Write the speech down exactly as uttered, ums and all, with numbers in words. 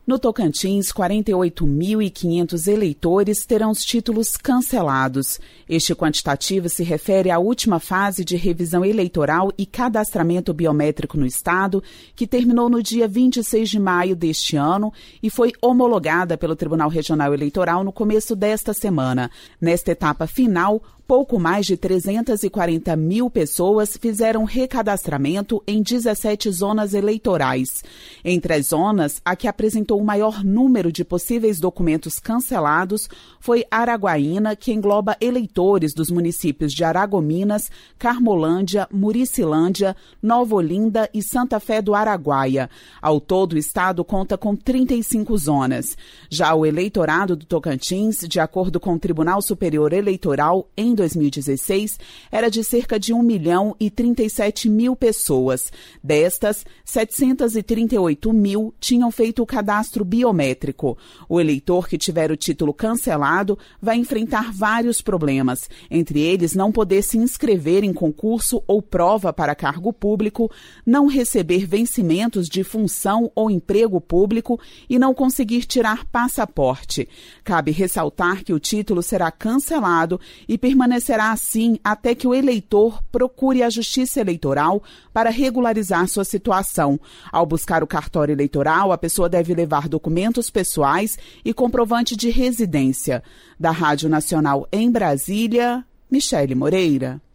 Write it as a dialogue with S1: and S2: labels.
S1: No Tocantins, quarenta e oito mil e quinhentos eleitores terão os títulos cancelados. Este quantitativo se refere à última fase de revisão eleitoral e cadastramento biométrico no estado, que terminou no dia vinte e seis de maio deste ano e foi homologada pelo Tribunal Regional Eleitoral no começo desta semana. Nesta etapa final, pouco mais de trezentas e quarenta mil pessoas fizeram recadastramento em dezessete zonas eleitorais. Entre as zonas, a que apresentou o maior número de possíveis documentos cancelados foi Araguaína, que engloba eleitores dos municípios de Aragominas, Carmolândia, Muricilândia, Nova Olinda e Santa Fé do Araguaia. Ao todo, o estado conta com trinta e cinco zonas. Já o eleitorado do Tocantins, de acordo com o Tribunal Superior Eleitoral, em dois mil e dezesseis, era de cerca de um milhão e trinta e sete mil pessoas. Destas, setecentos e trinta e oito mil tinham feito o cadastro biométrico. O eleitor que tiver o título cancelado vai enfrentar vários problemas, entre eles não poder se inscrever em concurso ou prova para cargo público, não receber vencimentos de função ou emprego público e não conseguir tirar passaporte. Cabe ressaltar que o título será cancelado e permanecerá permanecerá assim até que o eleitor procure a Justiça Eleitoral para regularizar sua situação. Ao buscar o cartório eleitoral, a pessoa deve levar documentos pessoais e comprovante de residência. Da Rádio Nacional em Brasília, Michele Moreira.